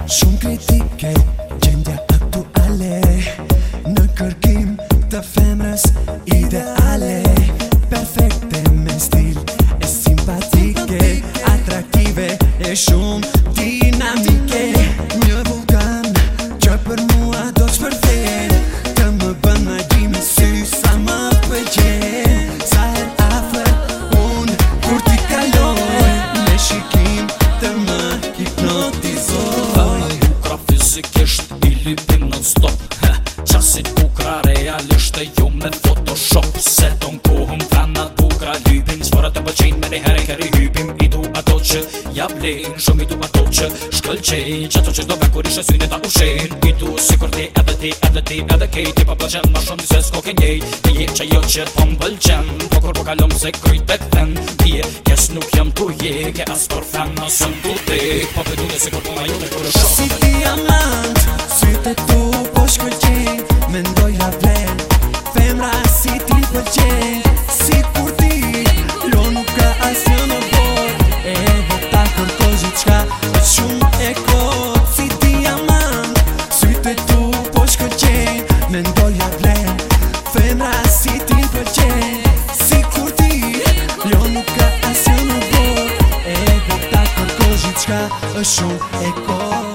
Shumë kritike, gjendja aktuale në kërkim të femrës ideale, perfekte me stil e simpatike, atraktive e shumë dinamike. Një vulkan që për mua do të shpërthen, të më bën magji me sy sa më pëlqen. Sa herë afër unë kur t'i kaloj, me shikim të më hipnotizoj. Bukra fizikisht i lypim non stop, qasit bukra realisht e jo me photoshop. Se ton kohëm fanat bukra lypim, zvorat e pëlqejn me njëherë kërë hypim. I du ato që ja vlen, shumë i du ato që shkëlqejn, që ato që do kur ishe syne ta ushen. I du sikur ti edhe kej, ti pa pëlqen ma shumë se s'ko ke njej. Ti je që jo që po m'pëlqen, po kur po kalom se kryt pe këthen. Ti je kes nuk jam tu je, ke as por fan asën tu tek, po pëdu dhe sikur po ma jote kur është Si diamant, sytë tu po shkëlqejn, mendoj la vlen, femra si ti pëlqejn. Si kur ti, jo nuk ka asnjë në botë, edhe ta kërkoj gjithçka shumë e kot. Si diamant, sytë tu po shkëlqejn, mendoj la vlen, femra si ti pëlqejn. Si kur ti, jo nuk ka asnjë në botë, edhe ta kërkoj gjithçka shumë e kot.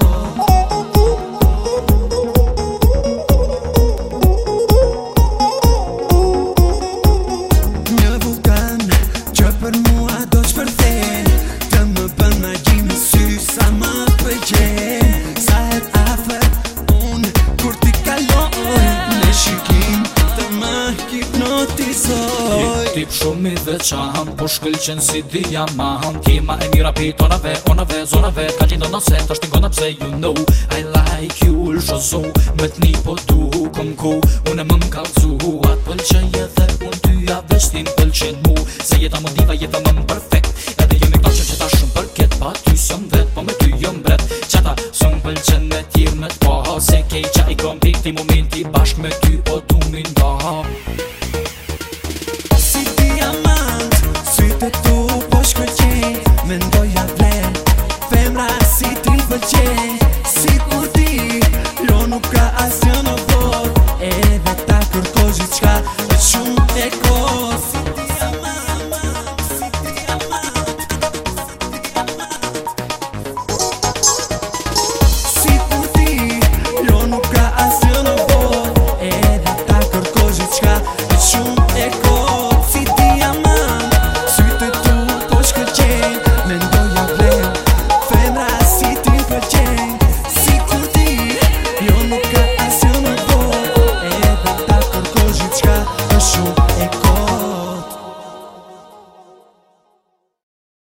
Për mua do të shpërthen, të më bën magji me sy sa më pëlqen. Sa herë afër unë kur t'i kaloj, me shikim të më hipnotizoj. Je tip shumë i veçan, po shkëlqen si diamant. Kema e mira pitonave, onave, zonave, ka gjendo nëse të shtingona pse you know I like you, lëshozo, me t'ni po du këm ku. Unë më m'kallzu, atë pëlqen edhe unë ty ja vestin pëlqen mu. Se jeta më diva, jeta më perfekt, edhe jemi këta që ta shumë përket. Pa ty s'jom vet, po me ty jom bret, qata s'm pëlqen me tjirë me t'pa. Se kej qa i kom ti momenti bashk me ty o du min da. Si diamant, sytë tu po shkëlqejn, mendoj la vlen, femra si ti pëlqejn.